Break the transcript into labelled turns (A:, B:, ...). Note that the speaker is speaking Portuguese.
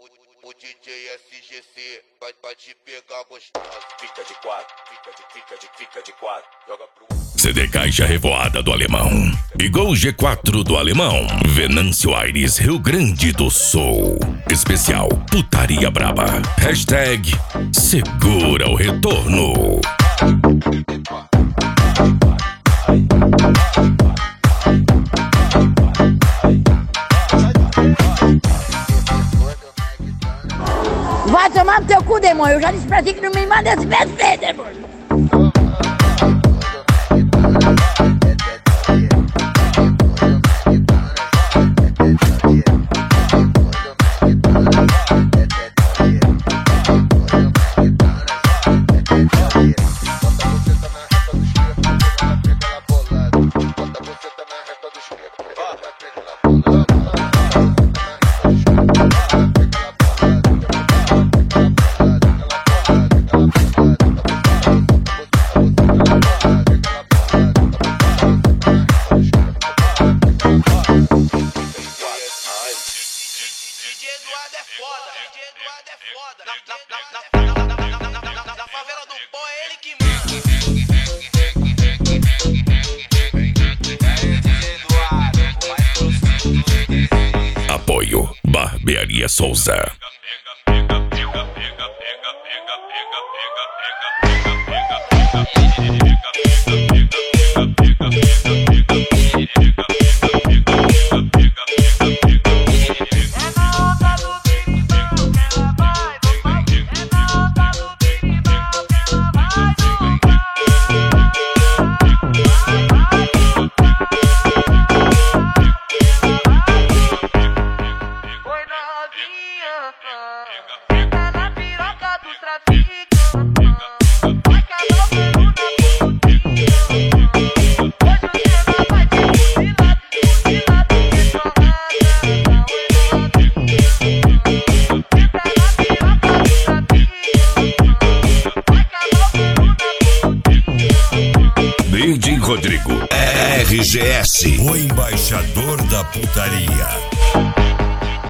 A: O DJ SGC vai te pegar gostoso. Fica de quatro, fica de quatro. Joga pro...
B: CD Caixa Revoada do Alemão e Gol G4 do Alemão. Venâncio Aires, Rio Grande do Sul. Especial Putaria Braba. Hashtag Segura o Retorno.
C: Vai tomar no teu cu, demônio. Eu já disse pra ti que não me manda esse PC, demônio.
D: Na favela do pó é ele que manda.
B: Apoio Barbearia Souza. DJ Rodrigo RGS, o embaixador da putaria.